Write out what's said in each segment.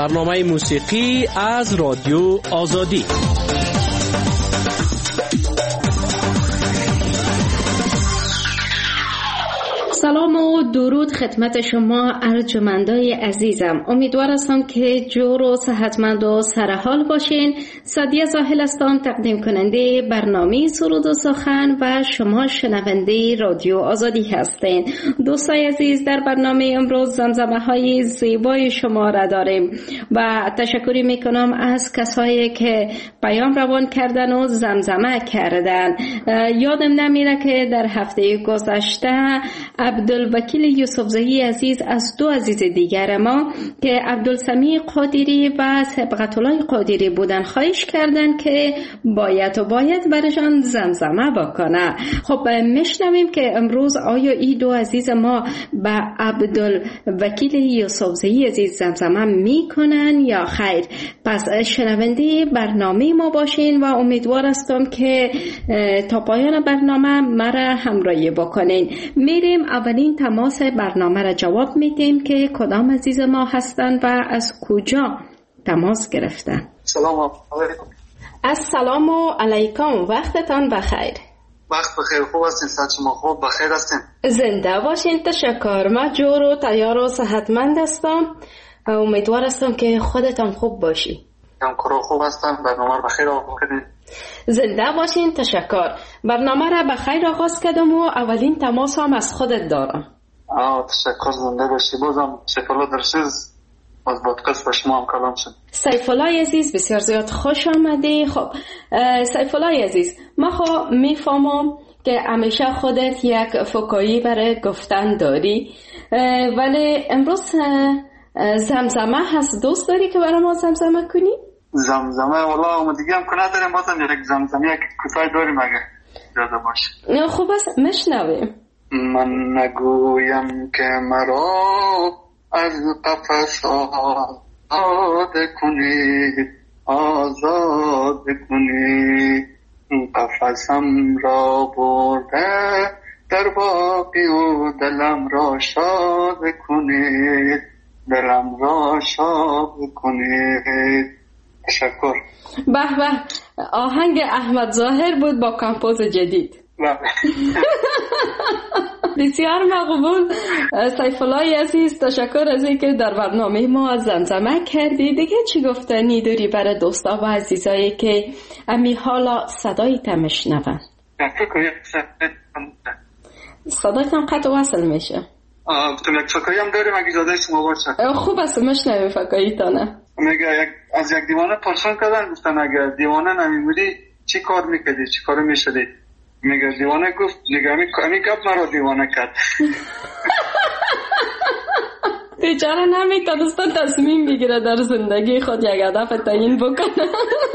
برنامه موسیقی از رادیو آزادی. سلام و درود خدمت شما ارجمندای عزیزم. امیدوار هستم که جور و صحتمند و سرحال باشین. سادیه زاهل هستم، تقدیم کننده برنامه سرود و سخن و شما شنونده رادیو آزادی هستین. دوستای عزیز، در برنامه امروز زمزمه های زیبای شما را داریم و تشکری میکنم از کسایی که پیام روان کردن و زمزمه کردن. یادم نمیره که در هفته گذشته عبدالوکیل یوسفزئی عزیز از دو عزیز دیگر ما که عبدالسمیع قادری و سبقت الله قادری بودن خواهش کردن که باید برشان زمزمه بکنه. خب میشنویم که امروز آیا این دو عزیز ما به عبدالوکیل یوسفزئی عزیز زمزمه میکنن یا خیر؟ پس شنونده برنامه ما باشین و امیدوار هستم که تا پایان برنامه مرا همراهی بکنین. میریم اولین تماس برنامه را جواب میدیم که کدام عزیز ما هستند و از کجا تماس گرفتن. سلام علیکم. السلام علیکم، وقتتان بخیر. وقت بخیر. خوب هستین؟ صحت شما خوب؟ بخیر هستین؟ زنده باشین. تشکر. من جور و تیار و صحتمند هستم. امیدوار هستم که خودتان خوب باشی. همکارا خوب هستن؟ برنامه رو بخیر آغاز کردین؟ زنده باشین. تشکر. برنامه را بخیر آغاز کردم و اولین تماس هم از خودت دارم. تشکر. زنده باشی. بازم سیفالله درسیز از پادکست با شما هم کلام شد. سیفالله عزیز بسیار زیاد خوش آمدی. خب سیفالله عزیز، ما خب میفهمم که همیشه خودت یک فکایی برای گفتن داری، ولی امروز زمزمه هست. دوست داری که برای ما زمزمه کنی؟ زمزمه والا ما دیگه هم که نداریم، بازم یک زمزمه یک کوتاه داریم اگه اجازه باشه. خوب است، مشنویم. من نگویم که مرا از قفس آزاد کنید، آزاد کنید، قفسم را برده در باقی و دلم را شاد کنید، دلم را شاد کنید. تشکر. به به، آهنگ احمد ظاهر بود با کمپوز جدید. بسیار مقبول. سیفالله عزیز، تشکر از اینکه در برنامه ما زمزمه کردی. دیگه چی گفتنی داری برای دوستا و عزیزایی که امی حالا صدایی تمشنون؟ صدایتان قطع وصل میشه. گفتم یک فکایی هم داریم اگه اجازه شما باشه. خوب است، مشنویم فکایی تانه. میگه از یک دیوانه پرسان کردن، گفتن اگر دیوانه نمیبودی چی کار میکردی، چی کار میشدی؟ میگه دیوانه گفت دیگه امی گپ مرا دیوانه کرد. بیچاره نمیتونسته تصمیم بگیره در زندگی خود یک هدف تعیین بکنه.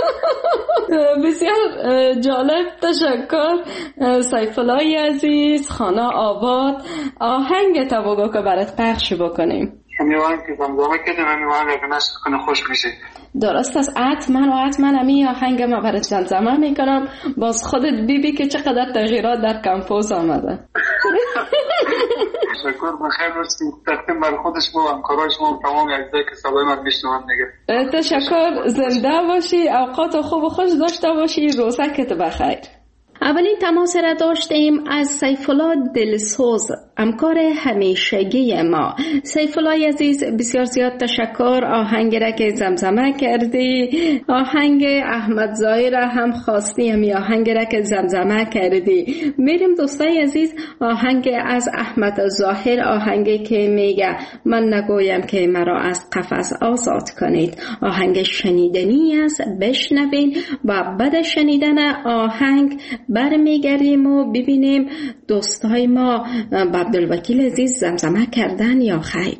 بسیار جالب. تشکر سیفالله عزیز. خانه آباد. آهنگ تا بگو که برات پخش بکنیم. میوان که زمزمه کردیم، میوان اگه نشد کنه خوش میشه. درست است. حتما امی آهنگ ما برات زمزمه میکنم. باز خودت بیبی که چقدر تغییرات در کمپوز آمده. تشکر. بخیر باشید. تقدیم بر خودش و همکارای شما و تمام عزیزایی که صدای من میشنون دیگه. تشکر. زنده باشی. اوقات خوب و خوش داشته باشی. روزکت بخیر. اولین تماس را داشتیم از سیفالله دلسوز، همکار همیشگی ما. سیفالله عزیز، بسیار زیاد تشکر. آهنگ را که زمزمه کردی، آهنگ احمد ظاهر هم خواستی، همی آهنگ را که زمزمه کردی. میریم دوستای عزیز، آهنگ از احمد ظاهر، آهنگی که میگه من نگویم که مرا از قفس آزاد کنید. آهنگ شنیدنی است، بشنوین و بعد شنیدن آهنگ برمیگردیم و ببینیم دوستای ما با عبدالوکیل عزیز زمزمه کردن یا خیر.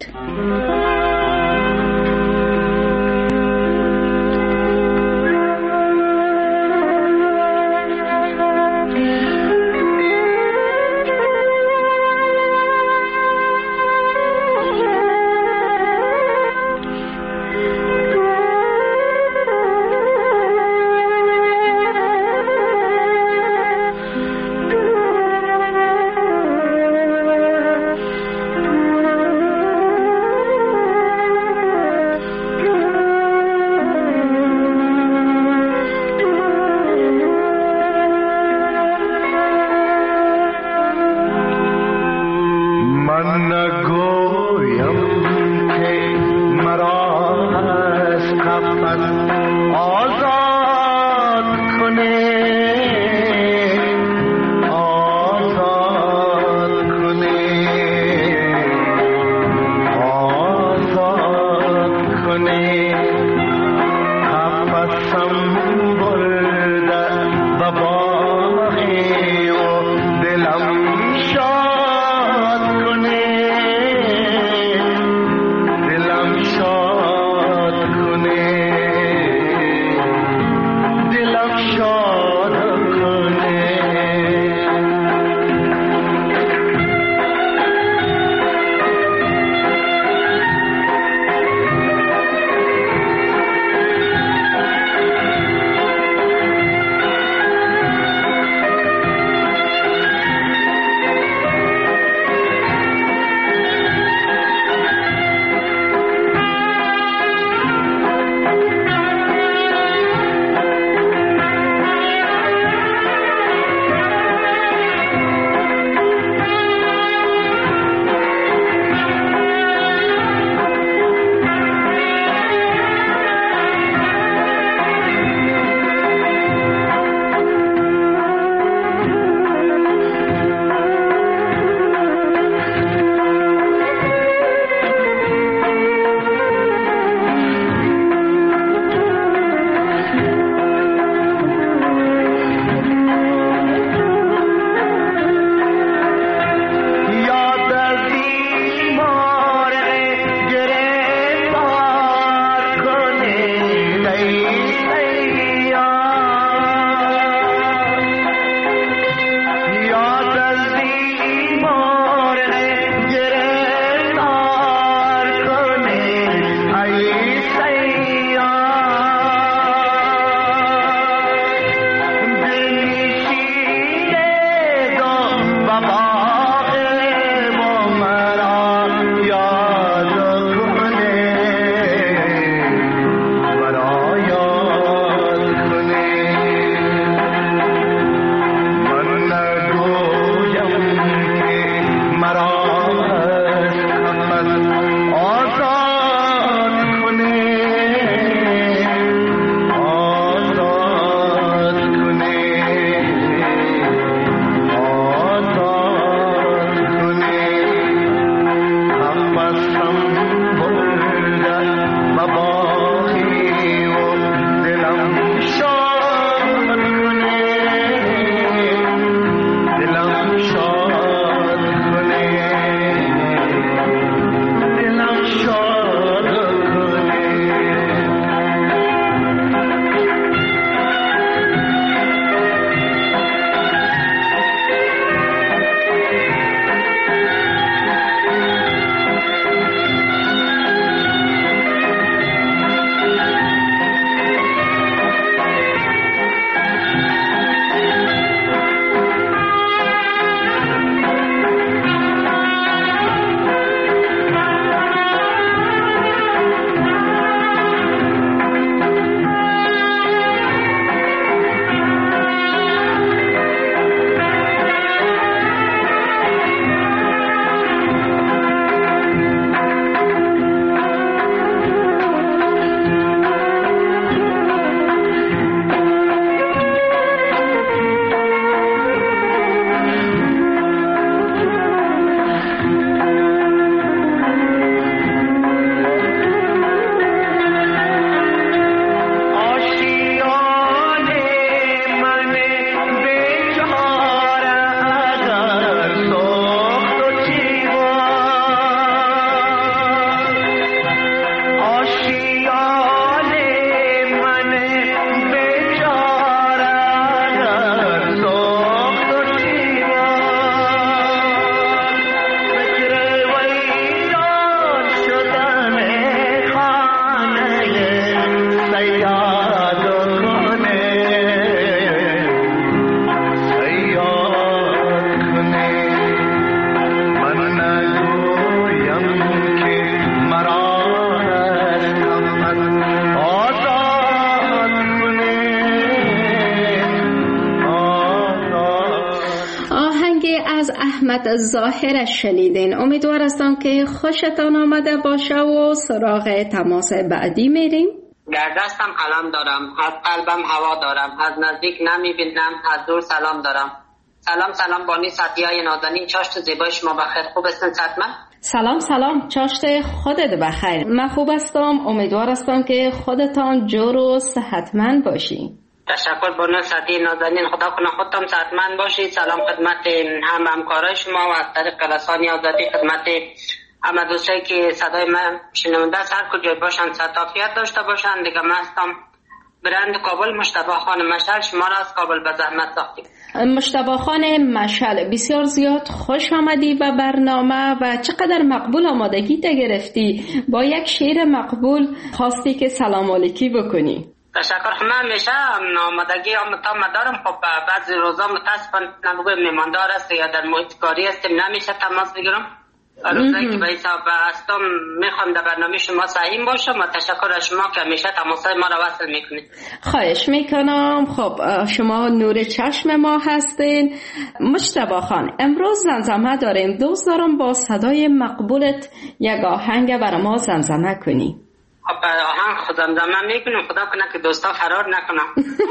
احمد ظاهر شنیدین. امیدوار هستم که خوشتان آمده باشه و سراغ تماس بعدی میریم. در دستم قلم دارم، از قلبم هوا دارم، از نزدیک نمیبینم، از دور سلام دارم. سلام بانی سطحیای نازنین، چاشت زیبای شما بخیر. خوب هستن حتما؟ سلام چاشت خودت بخیر. من خوب هستم، امیدوار هستم که خودتان جور و صحتمند باشی. تشکر بانو سطحی نازنین، خدا کنه خودتان صحتمند باشید. سلام خدمت همکارای شما و از طریق رسانه آزادی خدمت همه دوستایی که صدای من شنونده است، هر کجای باشن صحت داشته باشن. دیگه من هستم برند کابل مجتبی خان مشعل، شما را از کابل به زحمت ساختیم. مجتبی خان مشعل، بسیار زیاد خوش آمدی به برنامه و چقدر مقبول آمادگی گرفتی. با یک شعر مقبول خواستی که سلام علیکی بکنی. تشکر. من همیشه آمادگی دارم. خب بعضی روزا متاسفانه میماندار است یا در محیط کاری هستیم، نمیشه تماس بگیرم. روزایی که به حساب هستم میخوام در برنامه شما سعیم باشم و تشکر از شما که همیشه تماسای ما را وصل میکنید. خواهش میکنم. خب شما نور چشم ما هستین. مجتبی خان، امروز زمزمه داریم. دوست دارم با صدای مقبولت یک آهنگ برای ما زمزمه کنی. خب آهنگ خود زمزمه میکنم، خدا کنه که دوستا فرار نکنم.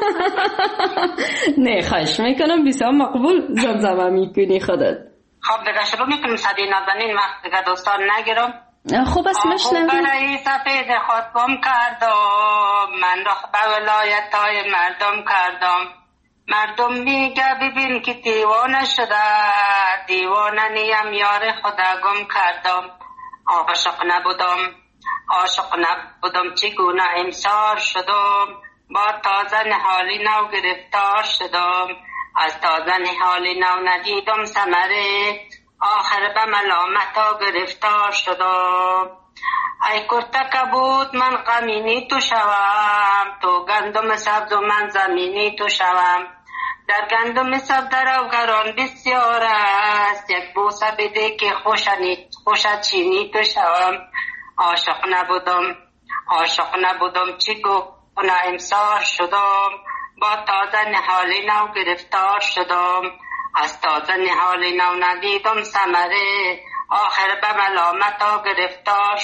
نه خواهش میکنم، بسیار مقبول زمزمه میکنی خودت. خب دیگه شروع میکنیم. صدای نازنین وقت دیگه دوستان نگیرم. خوب است مشنویم. برای سفید خود گم کردم، من را به ولایت های مردم کردم. مردم میگه ببین که دیوانه شده، دیوانه نیم یار خدا گم کردم. عاشق نبودم چگونه امسار شدم، با تازه نهالی نو گرفتار شدم. از تازه نهالی نو ندیدم ثمره، آخر به ملامتا گرفتار شدم. ای کرتک بود من غمینی تو شوم، تو گندم سبز و من زمینی تو شوم. در گندم سبز درآوران بسیار است، یک بوسه بده که خوشت چینی تو شوم. عاشق نبودم چگونه امسار شدم، با تازه نهالی نو گرفتار شدم. از تازه نهالی نو ندیدم ثمره، آخر به ملامتا گرفتار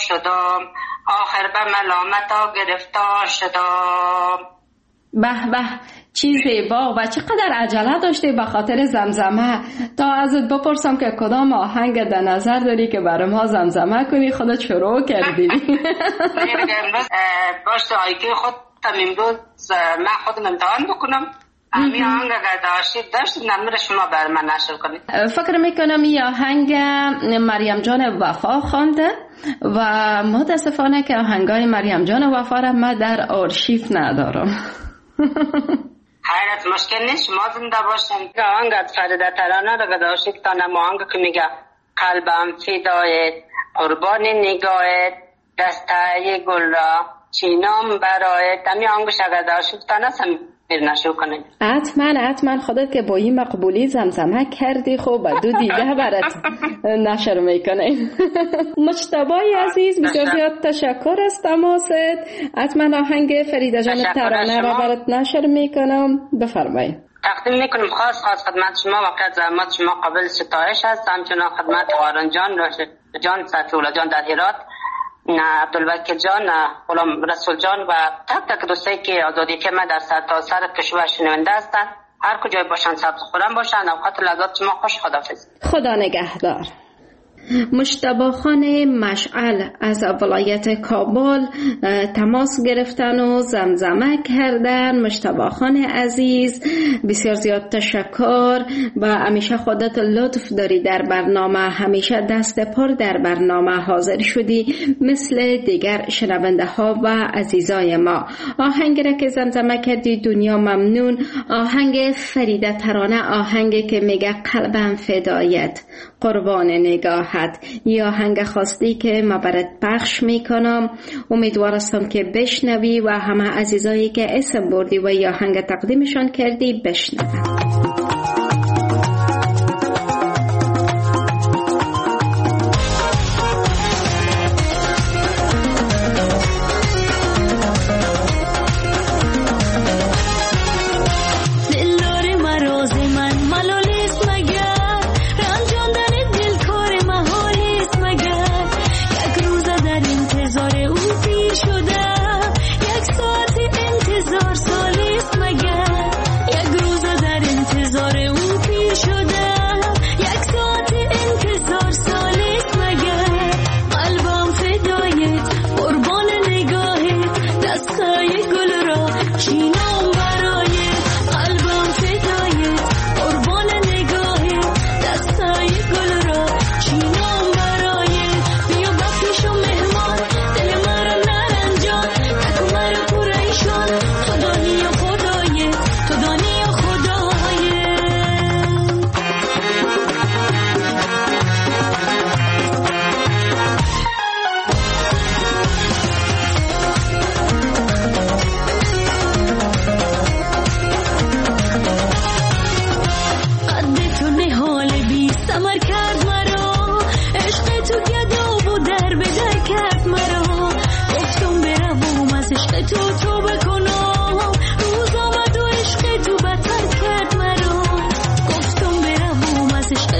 شدم. به چی زیبا و چقدر عجله داشتی به خاطر زمزمه. تا ازت بپرسم که کدام آهنگ در نظر داری که برای ما زمزمه کنی، خودت شروع کردی. امروز باشه آیگه خود امروز من خودم امتحان بکنم. همین آهنگ اگر داشت نمیر شما بر من نشر کنید. فکر میکنم این آهنگ مریم جان وفا خوانده و متاسفانه که آهنگای مریم جان وفا را من در آرشیو ندارم. حیرت مشکل نیست، شما زنده باشین. آهنگ از فریده ترانه را داشتید تا آهنگ که میگه قلبم فدایت، قربان نگاهت، دسته گل را چینام برایت. همین آهنگش اگر داشتید تا نسم نشو کنید. حتما خودت که با این مقبولی زمزمه کردی، خب دو دیده برات نشر میکنه. مجتبی عزیز، بسیار زیاد تشکر از تماست. حتما آهنگ فریده جان ترانه را برات نشر میکنم. بفرمایید. تقدیم میکنم خاص خدمت شما و زحمت شما قابل ستایش هست. همچنان خدمت هارون جان فتولا جان در هرات، عبدالوکیل جان، غلام رسول جان و تک دوستایی که آزادی که من در سرتاسر کشور شنونده هستند، هر کجای باشن سبز خورم باشن. اوقات لذات شما خوش. خداحافظ. خدا نگهدار. مجتبی خان مشعل از ولایت کابل تماس گرفتن و زمزمه کردن. مجتبی خان عزیز، بسیار زیاد تشکر و همیشه خودت لطف داری در برنامه، همیشه دست پر در برنامه حاضر شدی مثل دیگر شنونده ها و عزیزای ما. آهنگ را که زمزمه کردی دنیا ممنون، آهنگ فریده ترانه، آهنگ که میگه قلبم فدایت، قربان نگاهت، یا آهنگ خاصی که ما برات پخش میکنم. امیدوار هستم که بشنوی و همه عزیزایی که اسم بردی و یا آهنگ تقدیمشان کردی بشنوند. دلار مراز من ملالیست مگر رنجان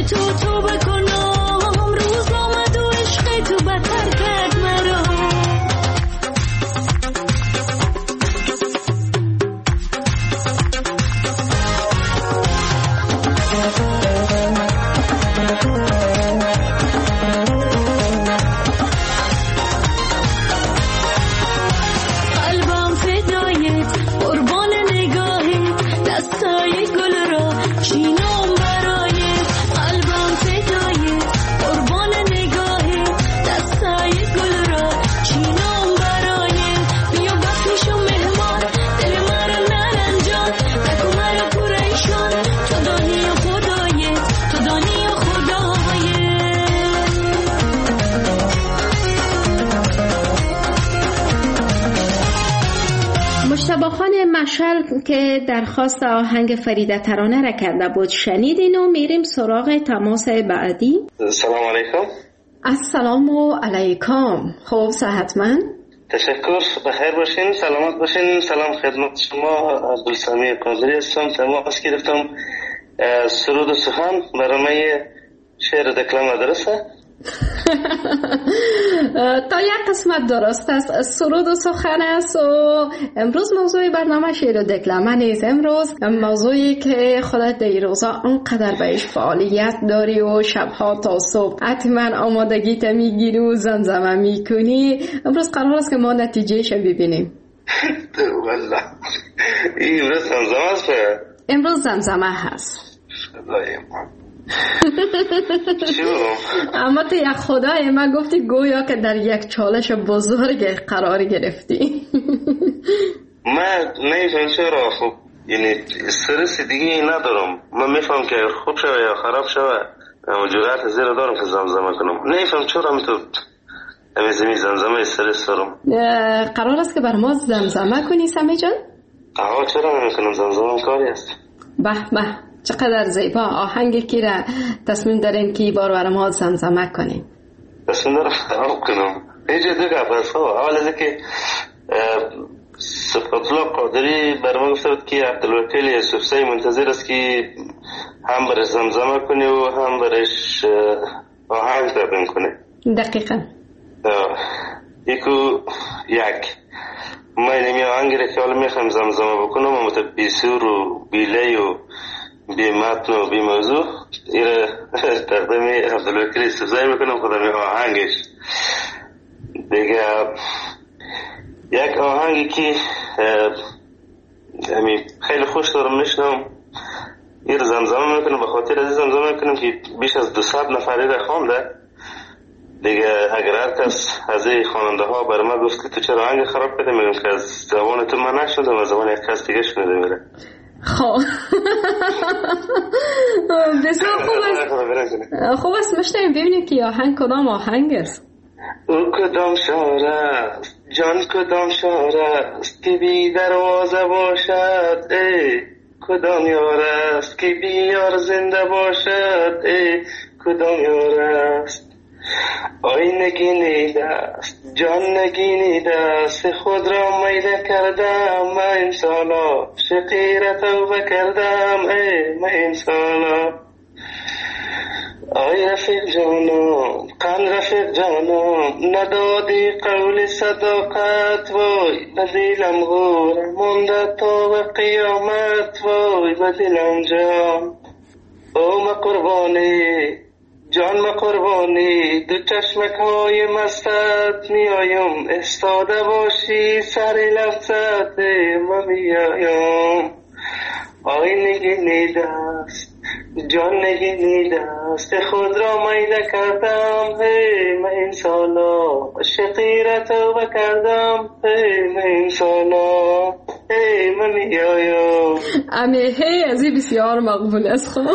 تو بکنم روز آمد و عشق تو بتر کرد مرا قلبم فدایت قربان نگاهت دستای گل را چینم برایت قلبم فدایت قربان نگاهت دستای گل را چینم برایت بیا بپیشم مهمان دل مرا نرنجان نکو مرا پریشان تو دانی و خدایت تو دانی و خدایت مجتبی خان مشعل که درخواست آهنگ فریده ترانه را کرده بود شنیدین و میریم سراغ تماس بعدی. سلام علیکم. السلام علیکم. خوب صحتمند؟ تشکر، بخیر باشین، سلامت باشین. سلام خدمت شما، عبدالسمی قادری هستم. تماس گرفتم. سرود و سخن برنامه شعر دکلم مدرسه. تا یک قسمت درست است، سرود و سخن است و امروز موضوع برنامه شعر و دکلمه نیست. امروز موضوعی که خودت در این روزا انقدر بهش فعالیت داری و شبها تا صبح حتما آمادگیت میگیری و زمزمه میکنی. امروز قرار است که ما نتیجهش ببینیم. والله امروز زمزمه است. امروز زمزمه هست. اما تو یک خدای من گفتی گویا که در یک چالش بزرگ قرار گرفتی. من نمیفهم چرا. خب یعنی استرس دیگه ندارم. من میفهم که خوب شوه یا خراب شوه جرأت زیر دارم که زمزمه کنم. نمیفهم چرا میتو زمین زمزمه استرس دارم. قرار است که بر ما زمزمه کنی سمی جان؟ چرا نمیکنم، زمزمه کاری است. به به چقدر زیبا. آهنگی که را تصمیم دارین که بار بر ما زمزمه کنیم؟ تصمیم دارم خراب کنم. اینجا دو گفت است. اول از که صفت الله قادری بر ما گفته بود که عبدالوکیل یوسفزئی منتظر است که هم برش زمزمه کنی و هم برش آهنگ تقدیم کنی. دقیقا. یک من نمی آهنگی را که حالا میخوام زمزمه بکنم و بی سور و بی لی و بی متن و بی موضوع این تقدیم عبدالوکیل یوسفزئی میکنم خودم آهنگش. دیگه یک آهنگی که خیلی خوش دارم میشنم این رو زمزمه میکنم، به خاطر از زمزمه میکنم که بیش از 200 نفری را خوانده. دیگه اگر هر کس از این خواننده ها بر ما گفت که تو چرا آهنگ خراب کرده، میگم که از زبان تو من نشنیدم، از زبان یک کس دیگه شنیده میره. خب بسیار خوب است. مشتیم ببینیم که آهنگ کدام آهنگ است. او کدام شعر است جان، کدام شعر است که بی دروازه باشد، ای کدام یار است که بی یار زنده باشد، ای کدام یار است. آی نگینیده است جان نگینیده است، خود را میده کردم من انسانا، شقیر توبه کردم ای من انسانا. آی رفیق جانم قن رفیق جانم، ندادی قول صداقت، وای بدیلم غور مونده تا به قیامت، وای بدیلم جان. او ما قربانی جان ما قربانی، دو چشمک های مستت میایم، استاده باشی سر لفظت ما میایم. آی نگینیده است جان نگینیده است، خود را میده کردم هی من انسانا، شقیر توبه کردم هی من انسانا، هی من میایم. امی هی از این بسیار مقبول است. خب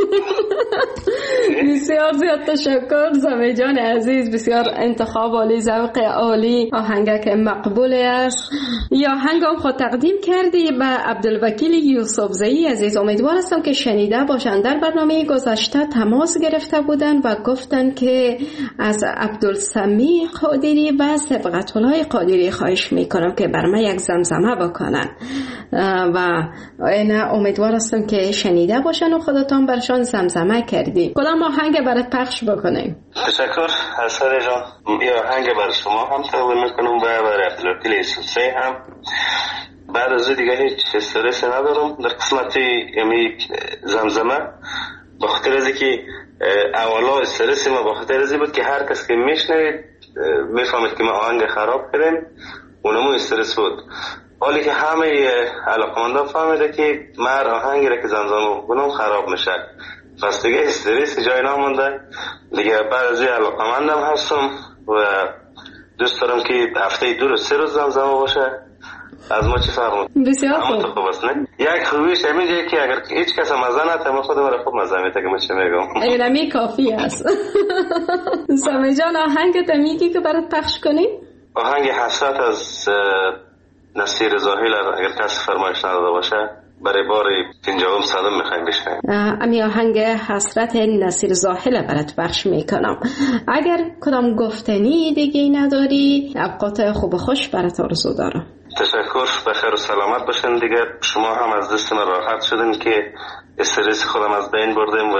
بسیار زیاد تشکر زمی جان عزیز، بسیار انتخاب عالی، ذوق عالی، آهنگ که مقبول است. یا آهنگم خود تقدیم کردی به عبدالوکیل یوسفزئی عزیز. امیدوار هستم که شنیده باشند. در برنامه گذشته تماس گرفته بودند و گفتند که از عبدالسمی قادری و صبغت الله قادری خواهش میکنم که بر من یک زمزمه بکنه. میکنن و اینا امیدوار هستم که شنیده باشن و خودتان برشان زمزمه کردی. کدام آهنگ برات پخش بکنیم؟ تشکر حسن جان. یه آهنگ برای شما هم تقدیم میکنم و برای عبدالوکیل یوسفزی هم. بعد از دیگه هیچ استرس ندارم در قسمت زمزمه، بخاطر از که اولا استرس ما بخاطر از بود که هر کس که میشنوید میفهمید که ما آهنگ خراب کردیم، اونمو استرس بود. حالی که همه علاقمندان فهمیده که من آهنگی را که زمزمه کنم خراب میشه، پس دیگه استرس جای نمونده دیگه. بعد از علاقمندم هستم و دوست دارم که هفته 2 روز 3 روز زمزمه باشه. از ما چی فرمود؟ بسیار خوب است نه؟ یک خوبیش همینجه که اگر هیچ کس مزه نده ما خودم را خوب مزه میده که من چه میگم. اینمی کافی است. سامی جان آهنگت میگی که برات پخش کنیم؟ آهنگ حسرت از نصیر زاهل اگر کسی فرمایش نداده باشه برای بار 50 صدم میخوایم بشنویم. امی آهنگ حسرت نصیر زاهل برات پخش میکنم. اگر کدام گفتنی دیگه نداری اوقات خوب و خوش برات آرزو دارم. تشکر، بخیر و سلامت باشین دیگه. شما هم از دست من راحت شدین که استرس خودم از بین بردیم و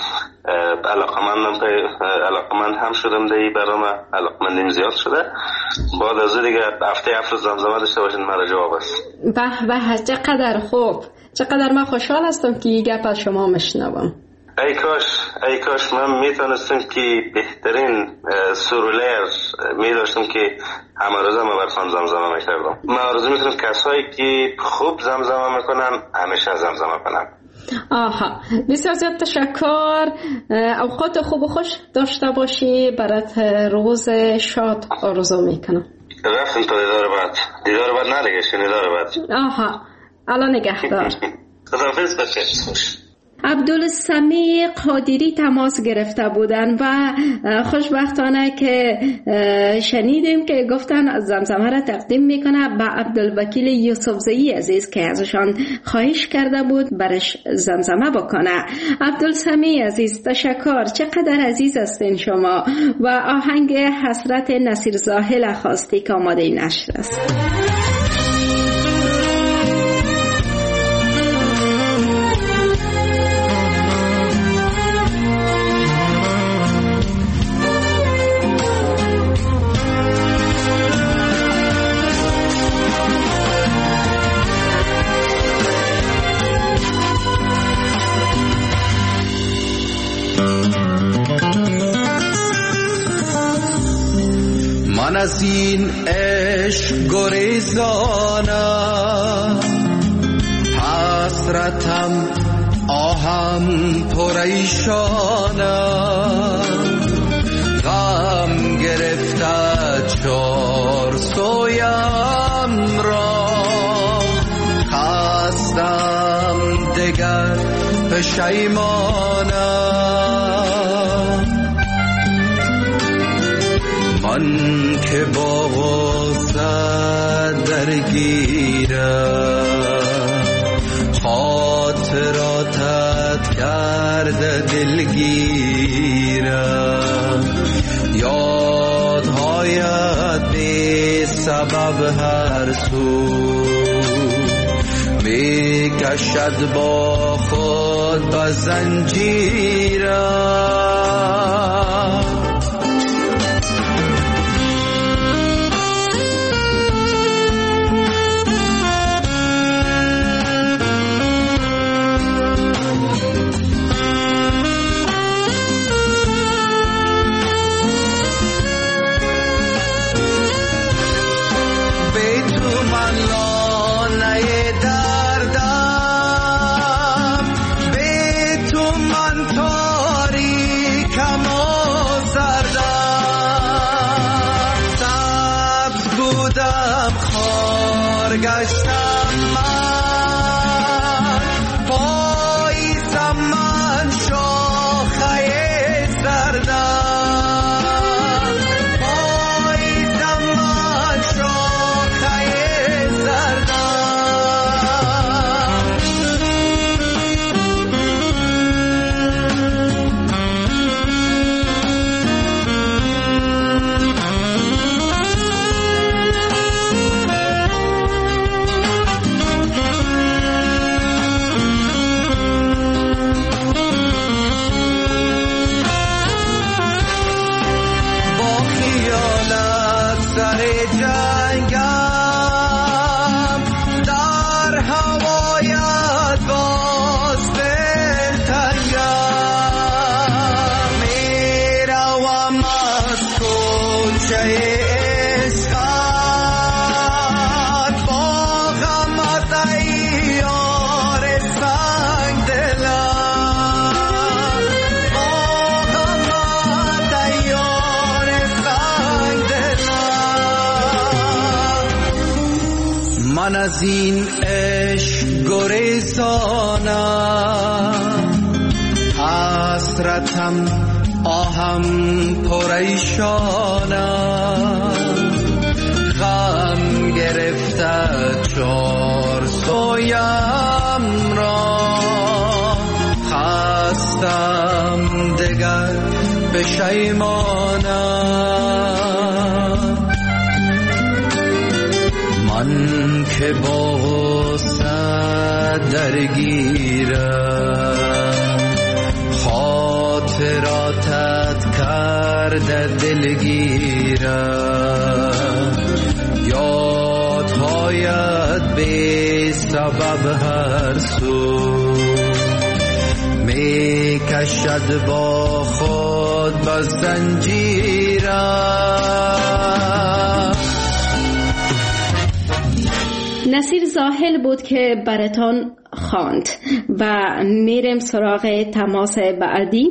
علاقمند هم شدم دیگه. برام علاقمندیم زیاد شده. بعد از دیگه هفته 7 روز زمزمه داشته باشین مرا جواب است. به چقدر خوب، چقدر من خوشحال هستم که این گپ از شما مشنوم. ای کاش من میتونستم که بهترین سرولر میداشتم که همه روزه من براتون زمزمه میکردم. من آرزو میکنم کسایی که خوب زمزمه میکنن همیشه زمزمه کنن. آها، بسیار زیاد تشکر. اوقات خوب و خوش داشته باشی. برات روز شاد آرزو میکنم. رفتم تا دیدار بعد ندیگه شنیدار بعد. آها، الان نگهدار. خداحافظ باشه. عبدالسمیع قادری تماس گرفته بودن و خوشبختانه که شنیدیم که گفتن از زمزمه را تقدیم میکنه به عبدالوکیل یوسفزی عزیز که ازشان خواهش کرده بود برش زمزمه بکنه. عبدالسمیع عزیز تشکر، چقدر عزیز هستین شما. و آهنگ حسرت نصیر زاهل خواستی که آماده نشر است. من از این عشق گریزانم، حسرتم آهم پریشانم، غم گرفته چار سویم را، خستم دگر پشیمانم. من که با غصه درگیرم، خاطراتت کرده دلگیرم، یادهایت بی سبب هر سو می کشد با خود به زنجیرم. من از این عشق گریزانم، حسرتم آهم پریشانم، غم گرفته چار سویم را، خستم دگر پشیمانم. من که با غصه درگیرم، خاطراتت کرده دلگیرم، یادهایت بی سبب هر سو می کشد با خود با زنجیرم. نصیر زاهل بود که براتان خواند و میریم سراغ تماس بعدی.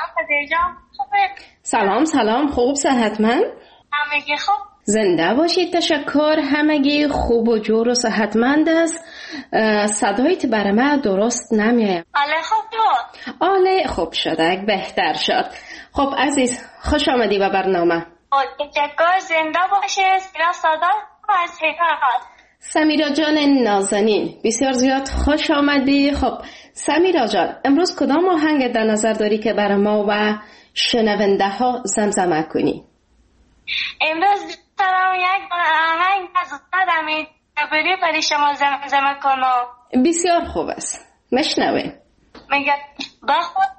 سلام خوب صحتمند؟ همگی خوب؟ زنده باشید. تشکر. همگی خوب و جور و صحتمند است. صدایت برای من درست نمیاد. آله خوب شد. آله خوب شده، بهتر شد. خب عزیز خوش آمدی به برنامه. تشکر. زنده باشید. سمیرا سادات از هرات. سمیرا جان نازنین بسیار زیاد خوش آمدی. خب سمیرا جان امروز کدام آهنگ در نظر داری که برای ما و شنونده ها زمزمه کنی؟ امروز دارم یک آهنگ از استادم جبری برای شما زمزمه کنم. بسیار خوب است، مشنویم. میگه با خود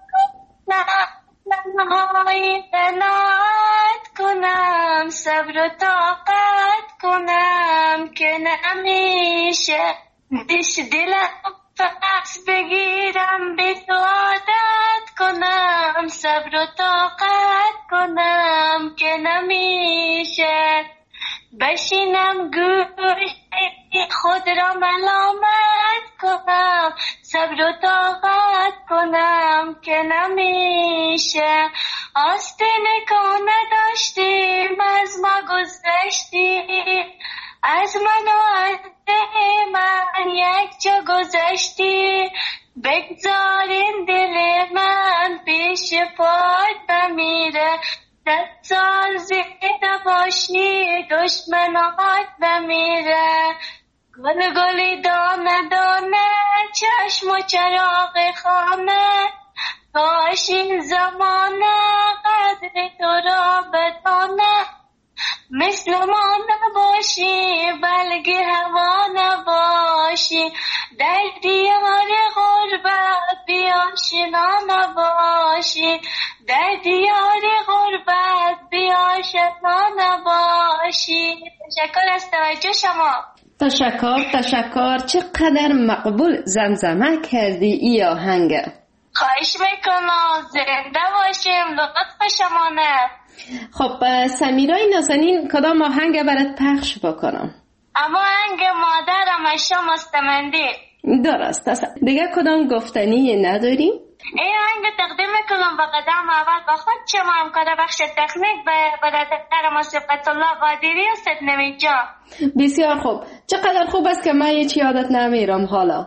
نهایی قناعت کنم، صبر و طاقت کنم که نمیشه دیش دلم فقط بگیرم بی تو عادت کنم، صبر و طاقت کنم که نمیشه بشینم گوش خود را ملامت کنم، صبر و طاقت کنم که نمیشه آستینه که نداشتیم از ما گذشتی، از من و از من یک جا گذشتی، بگذارین دل من پیش پات بمیره، 10 سال زنده باشی دشمنات بمیره، گل گلی دانه دانه چشم و چراغ خانه، کاش این زمانه قدر تو را بدانه، مثل ما نباشی بلکه هوا نباشی، در دیار غربت بیاشنا نباشی، در دیار غربت بیاشنا نباشی. تشکر از توجه شما. تشکر. چقدر مقبول زمزمه کردی ای آهنگ. خواهش میکنم. زنده باشیم. لطف شمانه. خب سمیرای نازنین کدام آهنگ برات پخش بکنم؟ اما آهنگ مادرم اشا مستمندی. درست است. دیگه کدام گفتنی نداری؟ این آهنگ تقدیم میکنم با قدم اول با خود شما همکار بخش تکنیک به برادر ما صفت الله قادری است نمیجا. بسیار خوب. چقدر خوب است که من هیچ یادت نمیرم حالا.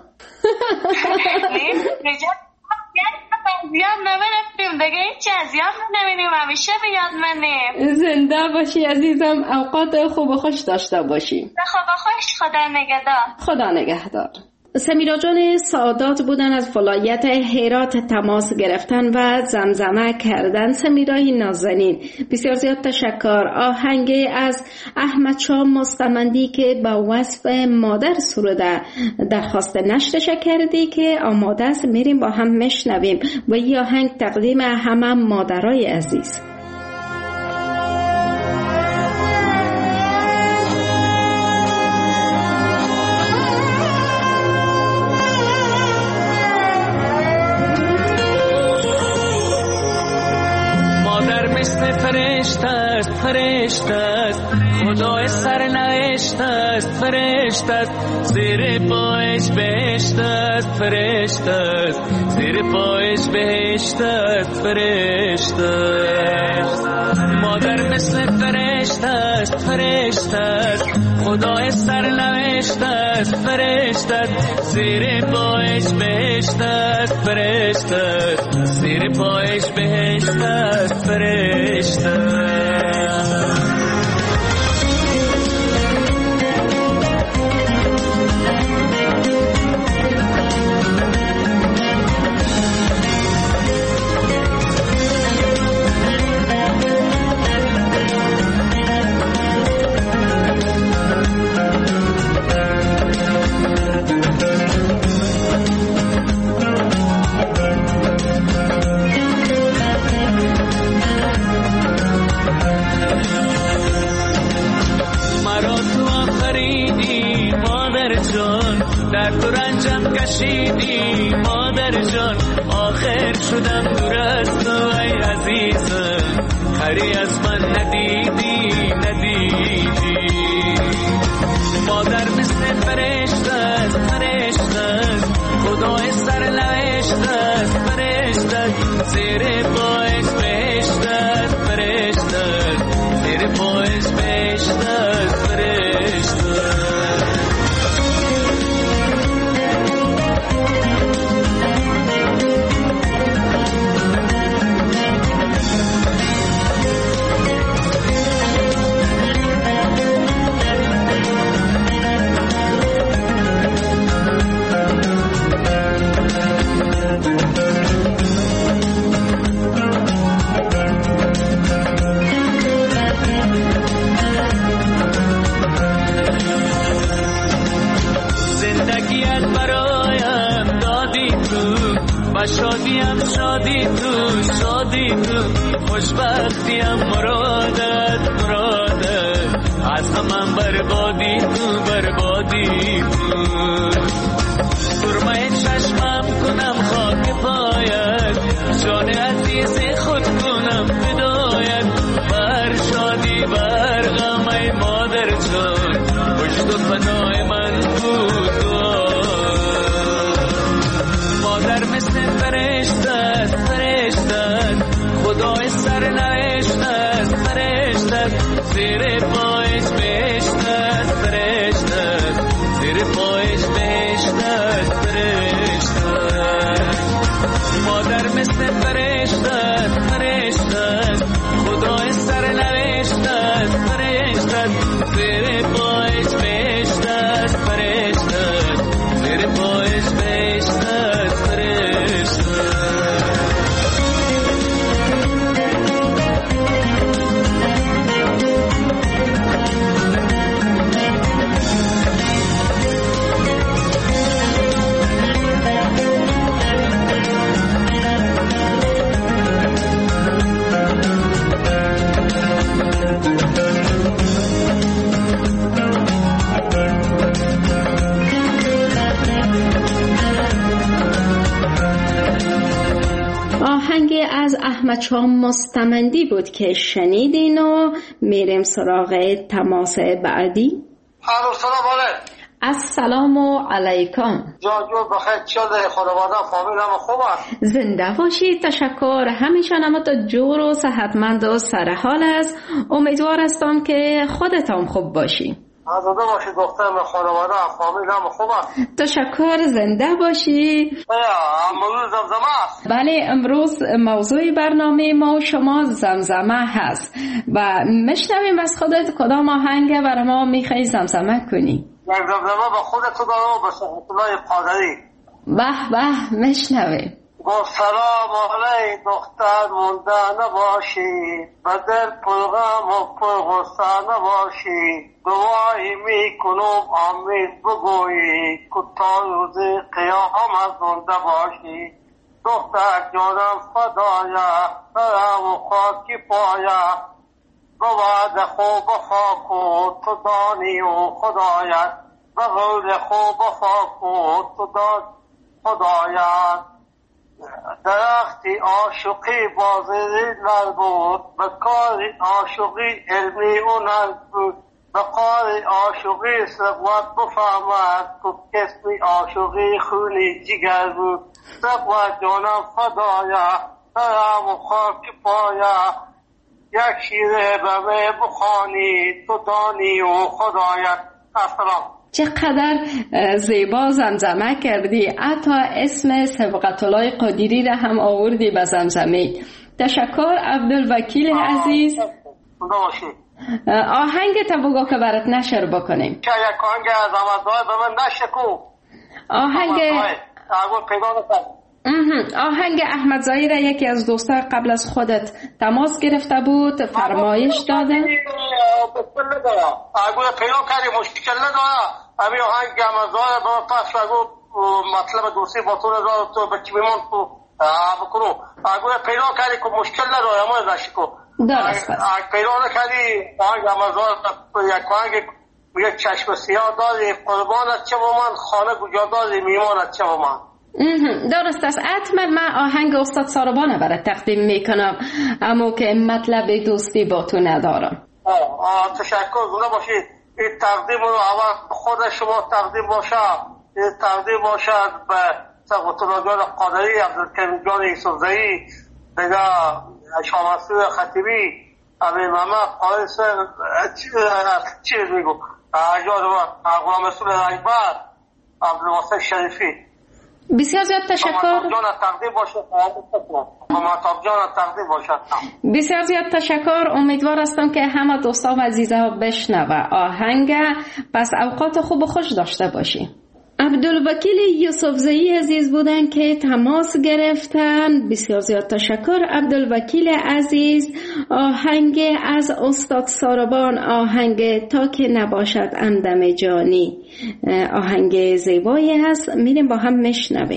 زیاد نمیرفتیم دیگه، هیچ از یاد نمیریم، همیشه به یاد منیم. زنده باشی عزیزم، اوقات خوب و خوش داشته باشی. خوب و خوش. خدا نگهدار. خدا نگهدار. سمیرا جان سعادات بودن از ولایت هرات تماس گرفتن و زمزمه کردن. سمیرای نازنین بسیار زیاد تشکر. آهنگ از احمد شاه مستمندی که با وصف مادر سروده درخواست نشرش کردی که آماده است، میریم با هم مشنویم و این آهنگ تقدیم همه مادرای عزیز. فرشته است خدای سرنوشت است فرشت است زیر پایش بهشت است فرشت است زیر پایش بهشت است فرشت است مادر مثل فرشت است فرشت است خدای سرنوشت است فرشت است زیر پایش بهشت است فرشت است زیر پایش بهشت است فرشت است در تو رنجم کشیدی مادر جان آخر شدم دور از تو ای عزیزم خری از من ندیدی مادر مثل فرشت است فرشت است خدای سرنوشت است فرشت است زیر پایش بهشت است فرشت است زیر پایش بهشت است فرشت است شادیم شادی تو خوشبختیم مرادت از همم بربادی تو سرمه چشمم کنم خاک پایت جان عزیز خود کنم فدایت بر شادی بر غم ای مادر جان پشت و پناه من بود مادر مثل فرشت است فرشت است خدای سرنوشت است فرشت است زیر پایش بهشت است فرشت است زیر پایش بهشت است فرشت است مادر مثل فرشت است فرشت است خدای سرنوشت است فرشت است زیر پایش بهشت است فرشت است زیر پایش بهشت است فرشت است آهنگ از احمد شاه مستمندی بود که شنیدین و میریم سراغ تماس بعدی. سلام علیکم. السلام علیکم. جان بخیر چیه خانواده فامیل هم خوبه؟ زنده باشید. تشکر. همیشه هم تا جور و صحتمند و سرحال است. امیدوار هستم که خودتان خوب باشی. زنده باشی دخترم خانواده فامیل هم خوبه. تشکر. زنده باشی. موضوع زمزمه است. بله امروز موضوع برنامه ما شما زمزمه هست و میشنویم از خودت کدام آهنگ برای ما میخوای زمزمه کنی؟ زمزمه به خودت و به سلطنای پادری. به میشنویم. با سلام علی دختر مونده نباشی بدل پرغم و پرغصه نباشی دعایی میکنم امید بگویی که تا روز قیامت زنده باشی دختر جانم فدایه سرم و خاکی پایه بود خوب خاک و تو دانی و خدایت بقول خوب خاک و تو دانی خدایت درختی عاشقی بازی نر بود بکاری عاشقی علمی و نر بود بقای عاشقی سقوط بفهمد تو کسمی عاشقی خونی جگر بود سقوط جانم فدایا سرم و خاک پایا یک شیره به می بخوانی تو دانی و خدایت. السلام. چقدر زیبا زمزمه کردی، حتی اسم سبقت الله قادری را هم آوردی به زمزمه. تشکر عبدالوکیل عزیز. آهنگ تا بگو که برات نشر بکنیم. چه یک آهنگ از آمدهای به من نشکو. آهنگ احمد زایی را یکی از دوستا قبل از خودت تماس گرفته بود، فرمایش داده. اگه پیدا کردی مشکل نداره، امی آهنگ احمد زایی با پس اگه مطلب دوستی با تو نداره تو بچی بیمون تو بکنو. اگه پیدا کردی که مشکل نداره اما نشکو. درست است. اگه پیدا نکردی آهنگ احمد زایی یک آهنگ یک چشم سیاه داری قربانت چه من خانه کجا داری میمانت چه من. درست است. حتما من آهنگ استاد ساربانه برای تقدیم میکنم اما که مطلب دوستی با تو ندارم. تشکر. زنده باشید. این تقدیم رو اول خود شما تقدیم باشه، این تقدیم باشد به سقوط الله جان قادری، عبدالکریم جان یوسفزئی، دیگه شاه مسعود خطیبی، امیر محمد قائس چی میگو اجاد و غلام رسول اکبر، عبدالواسط شریفی. بسیار زیاد تشکر. بسیار زیاد تشکر. امیدوار هستم که همه دوستان و عزیزها بشنوه آهنگ. پس اوقات خوب و خوش داشته باشی. عبدالوکیل یوسفزئی عزیز بودن که تماس گرفتن. بسیار زیاد تشکر عبدالوکیل عزیز. آهنگ از استاد ساربان، آهنگ تا که نباشد همدم جانی، آهنگ زیبایی هست. میریم با هم میشنویم.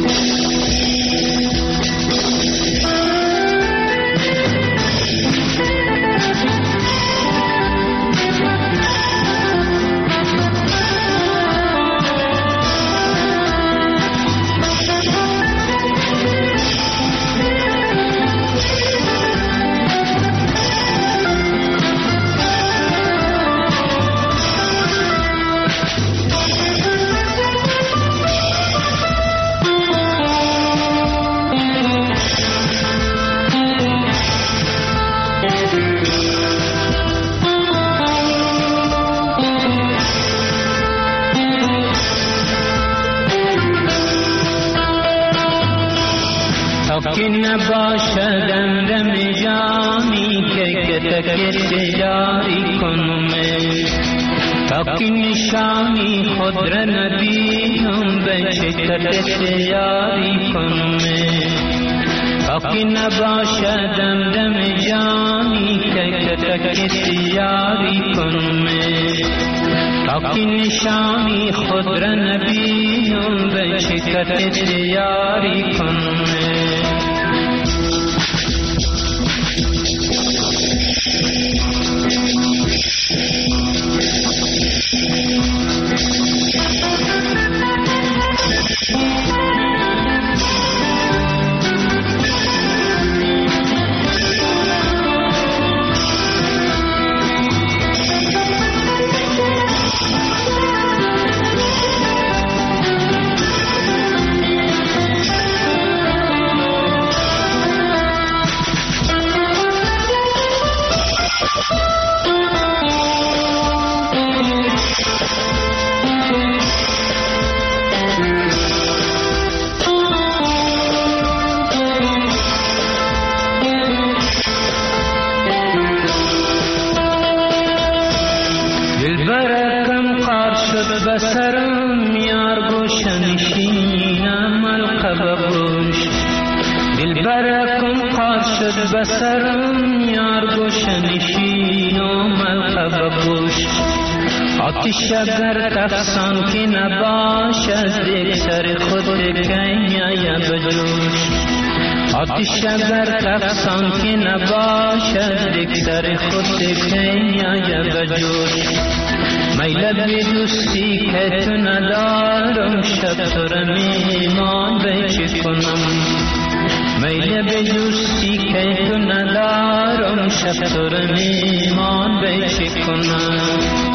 که نباشد همدم جانی که تکت جاری کنم، تا که نشانی خود را نبینم به شکرت جاری کنم، تا که نباشد همدم جانی که تکت جاری کنم، تا که نشانی خود را نبینم به شکرت جاری کنم. بسرم یار گوشنشینم القب گوش، دلبرکم قار شد بسرم یار گوشنشینم القب گوش، آتش اگر تفسان که نباشد یک سر خود کنیا بجوش، آتش اگر تفسان که نباشد یک سر خود کنیا بجوش، میل به دوستی که تو ندارم شب تو را میمان به چه کنم، میل به دوستی که تو ندارم دارم شب تو رو میمان به چی کنم.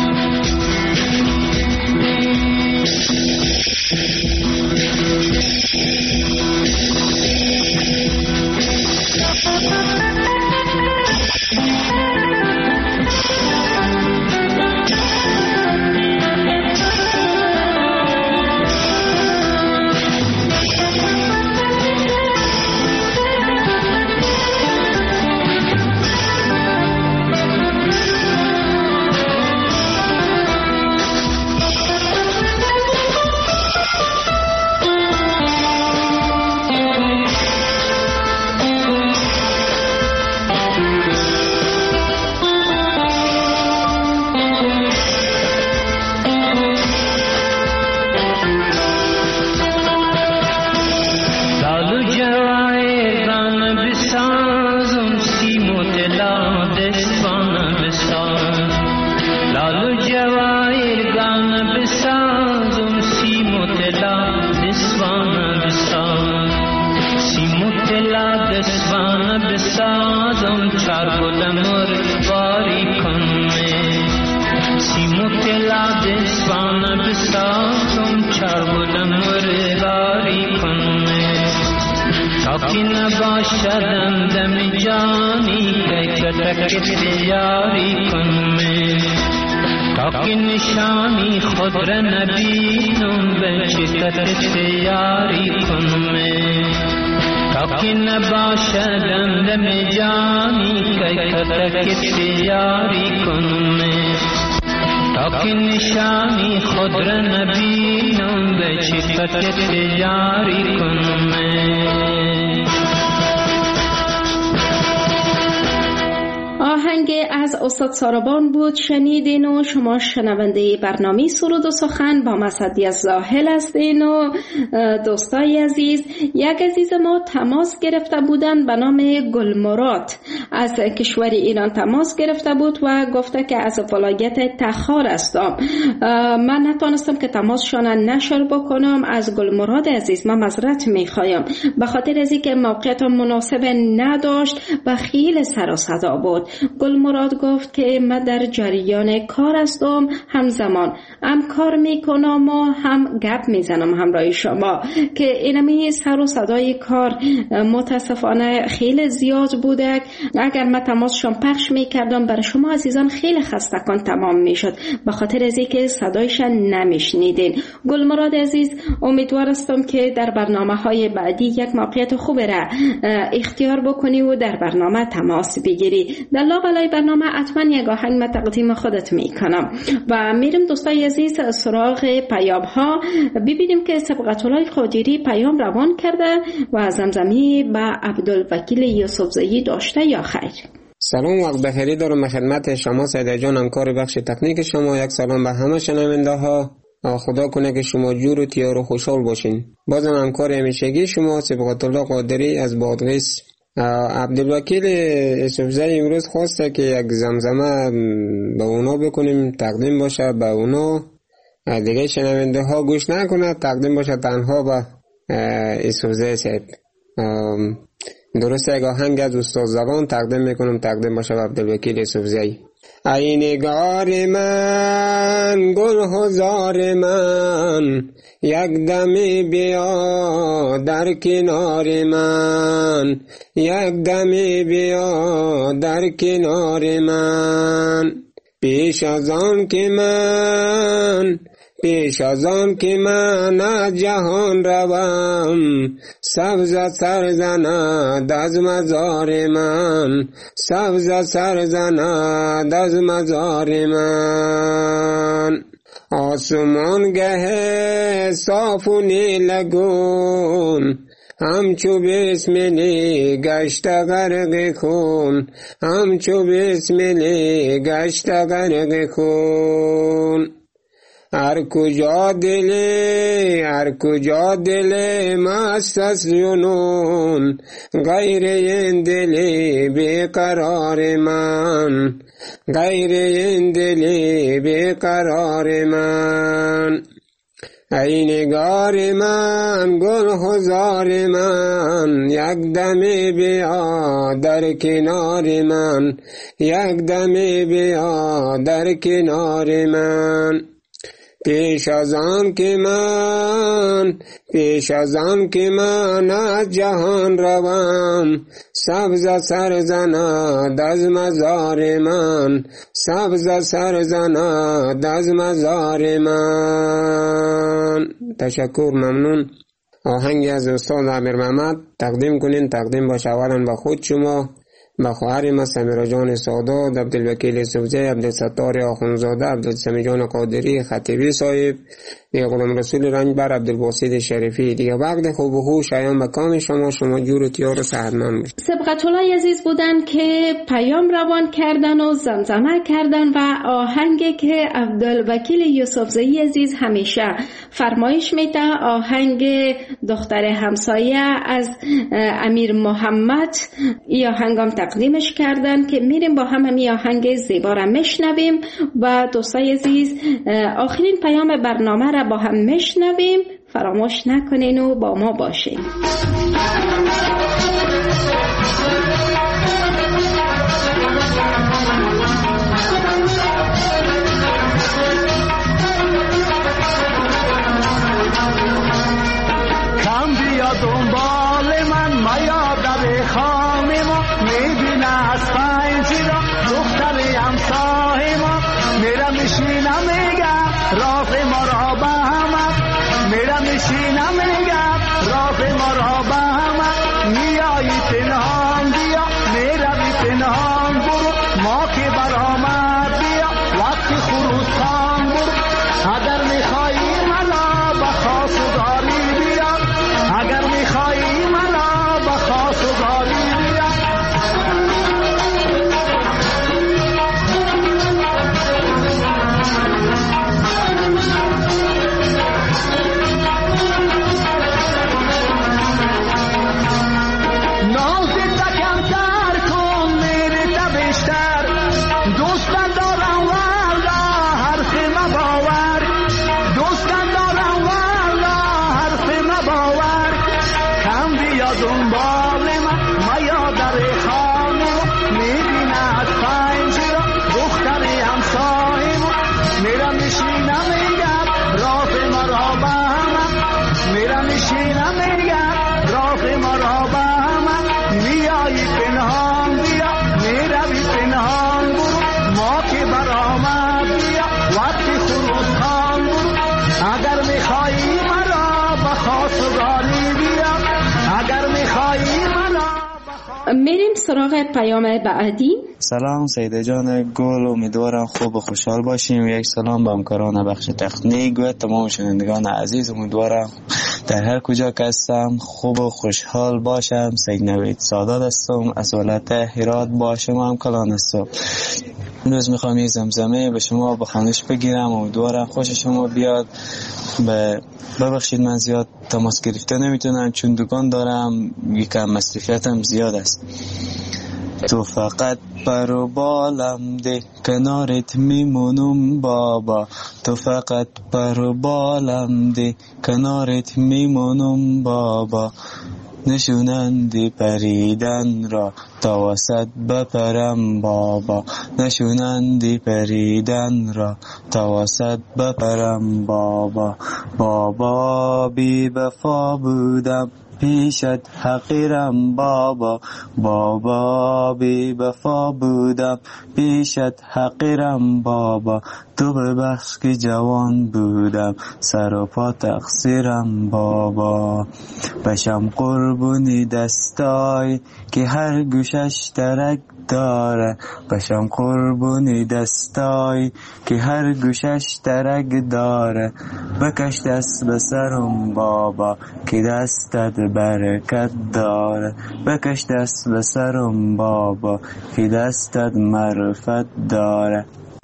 نباشدم دم جانی که کتک یاری کنم تا که نشانی خود را نبینم به شکت یاری کنم تا که نباشدم دم جانی که کتک یاری کنم تا که نشانی خود را نبینم به شکت یاری کنم. آهنگ از استاد سارابان بود شنیدین و شما شنونده برنامه سرود و سخن با مسعدی از زاهل هستین و دوستای عزیز. یک عزیز ما تماس گرفته بودن به نام گلمراد از کشور ایران تماس گرفته بود و گفته که از ولایت تخار هستم. من نتونستم که تماسشان نشر بکنم. از گلمراد عزیز من معذرت میخوایم به خاطر از اینکه موقعیت مناسب نداشت و خیلی سر و صدا بود. گلمراد گفت که من در جریان کار هستم، همزمان هم کار میکنم و هم گپ میزنم همراه شما که اینمی سر و صدای کار متاسفانه خیلی زیاد بوده. اگر من تماسشون پخش میکردم برای شما عزیزان خیلی خستگان تمام میشد به خاطر از اینکه صدایشان نمیشنیدین. گلمراد عزیز امیدوار هستم که در برنامه های بعدی یک موقعیت خوب را اختیار بکنی و در برنامه تماس بگیری. در لاغلای برنامه حتما یک آهنگ من تقدیم خودت میکنم و میرم دوستای عزیز سراغ پیام ها ببینیم که سبقت‌الله قادری پیام روان کرده و زمزمی به عبدالوکیل یوسفزئی داشته یا خیر. سلام وقت بخیری دارم خدمت شما سیده جان همکار بخش تکنیک شما. یک سلام به همه شنونده ها. خدا کنه که شما جور و تیار و خوشحال باشین. بازم همکار همیشگی شما سبقت‌الله قادری از بادغیس. عبدالوکیل یوسفزئی امروز خواسته که یک زمزمه به اونا بکنیم تقدیم باشه به اونا، دیگه شنونده ها گوش نکنه، تقدیم باشه تنها به یوسفزئی صاحب. درسته یک آهنگ از استاد زبان تقدیم میکنم، تقدیم باشه به عبدالوکیل یوسفزئی. ای نگار من گل هزار من یک دمی بیا در کنار من، یک دمی بیا در کنار من. پیش از آن که من از جهان روم سبز سر زند از مزار من، سبز سر زند از مزار من. آسمان گه صاف و نیلگون همچو بسملی گشت غرق خون، همچو بسملی گشت غرق خون. هر کجا دل مست از جنون غیر این دل بیقرار من، غیر این دل بیقرار من. ای نگار من گل هزار من، یک دمی بیا در کنار من، یک دمی بیا در کنار من. پیش از آن که من از جهان روم، سبز سر زند از مزار من، سبز سر زند از مزار من. تشکر، ممنون. آهنگی از استاد عامر محمد تقدیم کنین. تقدیم باشه اولا به خود شما، به خواهر ما سمیرا جان سادات، عبدالوکیل سوزی، عبدالستار آخونزاده، عبدالسمی جان قادری خطیبی صاحب، دیگه غلام رسول رنجبر، عبدالباسط شریفی. دیگه وقت خوب و خوش شایان به کام شما جور و تیار و صحتمند باشید. سبقت الله عزیز بودن که پیام روان کردن و زمزمه کردن و آهنگی که عبدالوکیل یوسفزئی عزیز همیشه فرمایش میده، آهنگ دختر همسایه از امیر محمد، این آهنگم تقدیمش کردن که میریم با هم همین آهنگ زیبا را میشنویم. و دوستای عزیز آخرین پیام برنامه را با هم میشنویم، فراموش نکنین و با ما باشین. کم بیا دنبال من میا در خانه ما، میبینه از پنجره دختر همسایه ما، میرم میشینم میگم راز ما را به همه، میرم میشینم میگم راز ما را به همه. میایی پنهان بیا میروی پنهان برو، ما که برآمد بیا وقتی خروس خان برو. اگر میخوایی ملا به خاص و داری بیا، اگر میخوایی ملا به خاص و داری بیا. دنبال من میا در خانه، میبینه از پنجره دختر همسایه ما، میرم میشینم میگم راز ما را به همه، میرم میشینم میگم راز ما را به همه. میایی پنهان بیا میروی پنهان برو، ما که برآمد بیا وقتی خروس خان برو. اگر میخوایی مرا به خواستگاری بیا، اگر میخوایی منو. میریم سراغ پیام بعدی. سلام سیده جان گل، امیدوارم خوب و خوشحال باشیم. یک سلام به همکاران بخش تکنیک و تمام شنوندگان عزیز، امیدوارم در هر کجا که هستم خوب و خوشحال باشم. سید نوید سادات هستم، از ولایت هرات با شما هم کلان هستم. امروز میخوام یه زمزمه به شما بخوانش بگیرم، امیدوارم خوش شما بیاد. ببخشید من زیاد تماس گرفته نمیتونم چون دکان دارم، یکم مصرفیتم زیاد است. تو فقط پر و بالم ده کنارت میمونم بابا، تو فقط پر و بالم ده کنارت میمونم بابا. نشونندی پریدن را تا وسط بپرم بابا، نشونندی پریدن را تا وسط بپرم بابا. بابا بی وفا بودم پیشت حقیرم بابا، بابا بی وفا بودم پیشت حقیرم بابا. تو ببخش که جوان بودم سر و پا تقصیرم بابا. بشم قربونی دستای که هر گوشش ترک داره، بشم قربونی دستای که هر گوشش ترک داره. بکش دست به سرم بابا که دستت برکت داره، بکش دست به سرم بابا که دستت معرفت داره.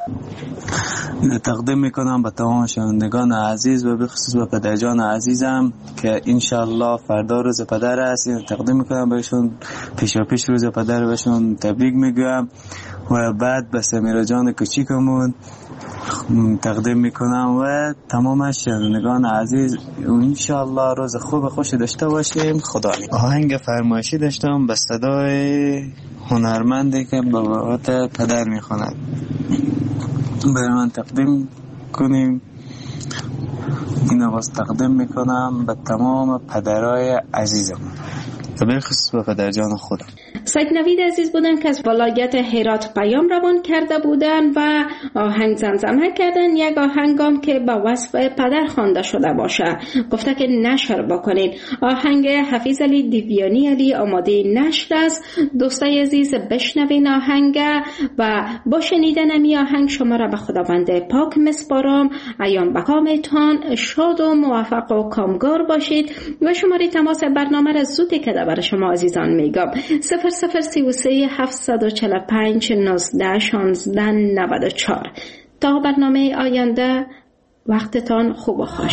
تقدیم میکنم به تمام شنوندگان عزیز و به خصوص به پدرجان عزیزم که انشالله فردا روز پدر است. تقدیم میکنم بهشون، پیش روز پدر بهشون تبریک میگم و بعد به سمیرا جان کوچیکمون تقدیم میکنم و تمام شنوندگان عزیز انشالله روز خوب خوش داشته باشیم. خدا نگهدار. آهنگ فرمایشی داشتم به صدای هنرمندی که به وقت پدر میخواند، برای من تقدیم کنیم. اینو باز تقدیم میکنم به تمام پدرای عزیزم و بالخصوص به پدر جان خودم. سید نوید عزیز بودن که از ولایت هرات پیام روان کرده بودن و آهنگ زمزمه کردن، یک آهنگام که با وصف پدر خوانده شده باشه. گفته که نشر بکنید. آهنگ حفیظ علی دیویانی علی آماده نشر است. دوستای عزیز بشنوین آهنگ و با شنیدن امی آهنگ شما را به خداوند پاک مسپارم. ایام بقامتان شاد و موفق و کامگار باشید و شماره تماس برنامه را زودی که برای شما عزیزان میگم 0033 745 19 16 94. تا برنامه آینده وقتتان خوب و خوش.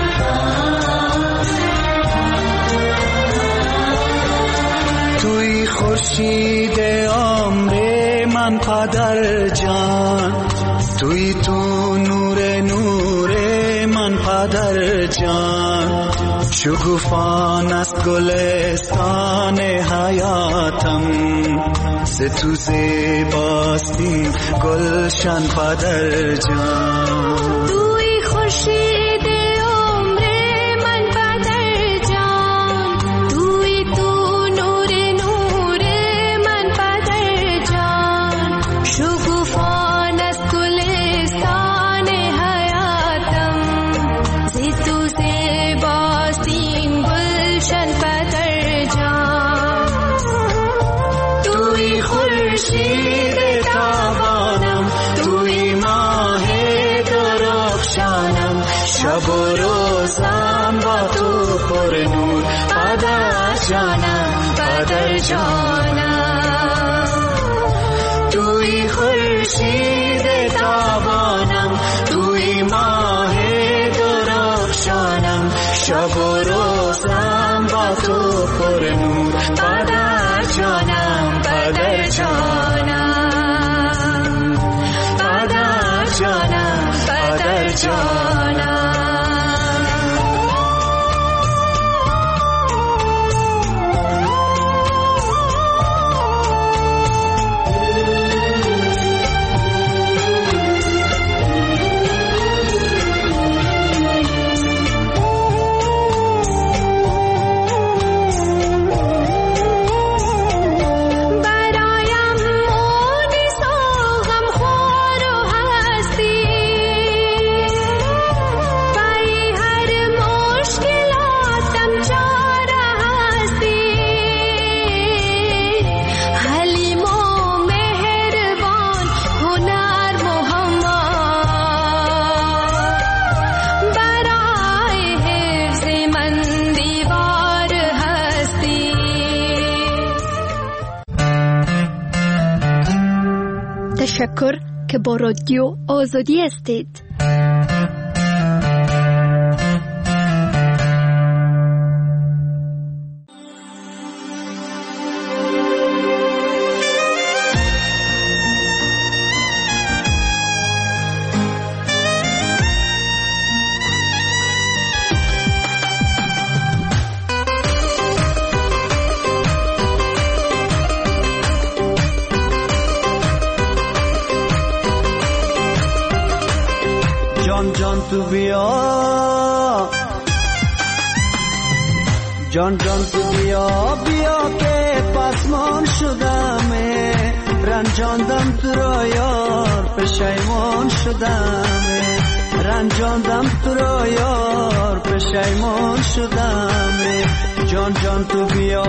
توی خورشید عمر من پدر جان، توی تو نور من پدر جان، شکوفان است گلستان حیاتم، ز تو زیباستی گلشن پدر جان. توی خورشید عمر من پدر جان، توی تو نور من پدر جان، شکوفان است گلستان حیاتم، ز تو زیباستی گلشن پدر جان. توی خورشید تابانم، توی ماه درخشانم، شب و روزم با تو پر نور پدر جانم، پدر جانم. توی خورشید تابانم، توی ماه درخشانم، شب و روزم با تو پر نور پدر جانم، پدر جانم، پدر جانم، پدر جانم. تشکر که با رادیو آزادی هستید. جان تو بیا، جان تو بیا، بیا که پسمان شدم، رنجاندم تو را یار پشیمان شدم، رنجاندم تو را یار پشیمان شدم. جان تو بیا،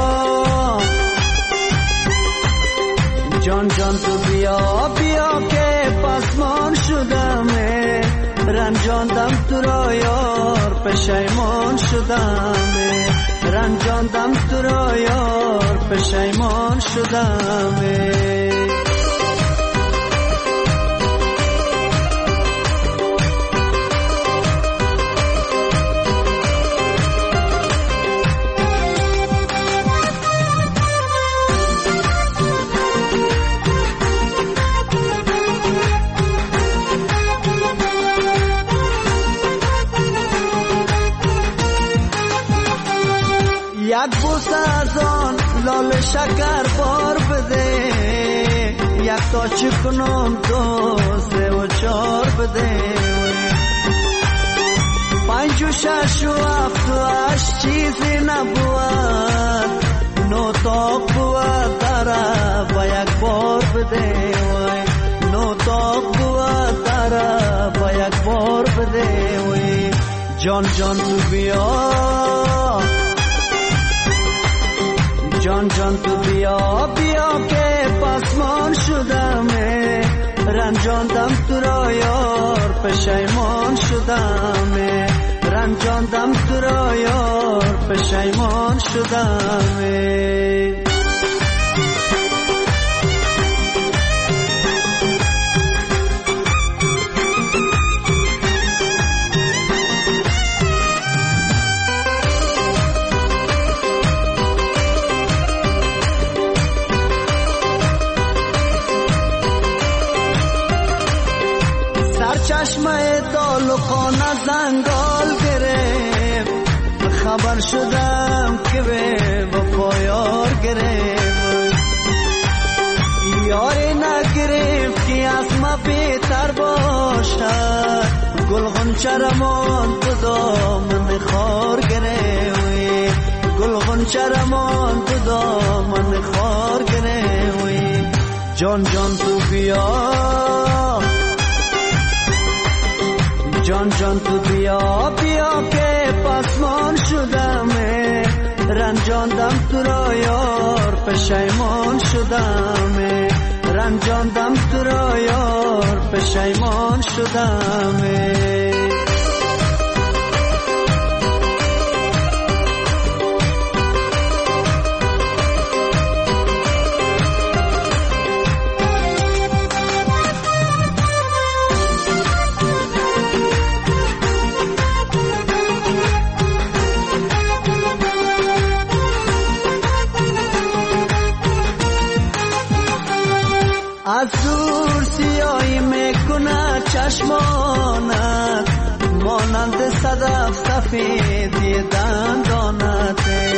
جان تو بیا، بیا که پسمان شدم، رنجاندم تو را یار پشیمان شدم، رنجاندم تو را یار پشیمان شدم. شکر بار بده، یک تا چکنم 2 3 و 4 بده، 5 و 6 و 7 و 8 چیزی نبود، 9 تا بود داره با یک بار بده، 9 تا بود داره با یک بار بده. جان جان تو بیا، جان جان تو بیا بیا که پسمان شدم، رنجاندم تو را یار پشیمان شدم، رنجاندم تو را یار پشیمان شدم. چشمه دالخانه زنگال گرفت، خبر شدم که به وفایار گرفت، یاری نگرفت که از ما بهتر باشد، گل غنچه رمان تو دامن خار گرفت، گل غنچه رمان تو دامن خار گرفت. جان جان تو بیا، جان جان تو بیا بیا که پسمان شدم، رنجاندم تو را یار پشیمان شدم، رنجاندم تو را یار پشیمان شدم. از دور سیاهی میکنه چشمانت، مانند صدف سفیدی دندانت،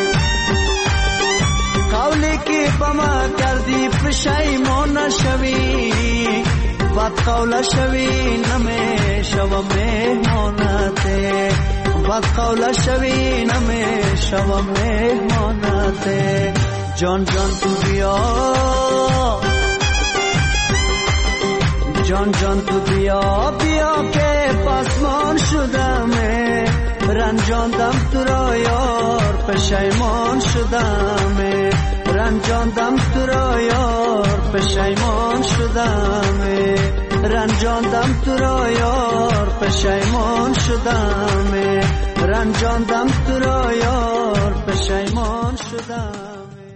قولی که با ما کردی پشیمان نشوی، بد قول شوی نمیشوم مهمانت، بد قول شوی نمیشوم مهمانت. جان جان تو بیا، جان جان تو بیا بیا که پسمان شدم، رنجاندم تو را یار پشیمان شدم، رنجاندم تو را یار پشیمان شدم، رنجاندم تو را یار پشیمان شدم، رنجاندم تو را یار پشیمان شدم.